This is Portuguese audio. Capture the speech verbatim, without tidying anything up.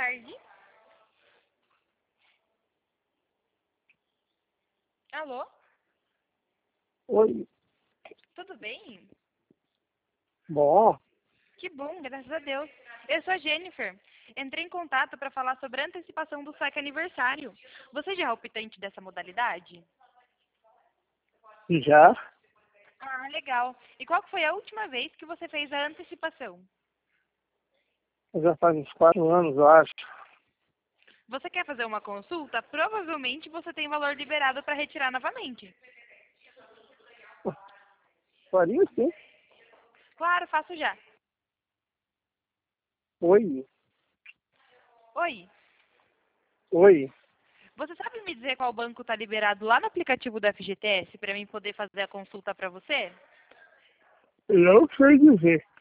tarde. Alô? Oi, Tudo bem? bom, Que bom, graças a Deus. Eu sou a Jennifer. Entrei em contato para falar sobre a antecipação do saque aniversário. Você já é optante dessa modalidade? já, Ah, legal. E qual que foi a última vez que você fez a antecipação? já faz uns quatro anos, eu acho. Você quer fazer uma consulta? Provavelmente você tem valor liberado para retirar novamente. Faria sim. Claro, faço já. Oi, Oi, oi, você sabe me dizer qual banco está liberado lá no aplicativo do F G T S para mim poder fazer a consulta para você? não sei dizer.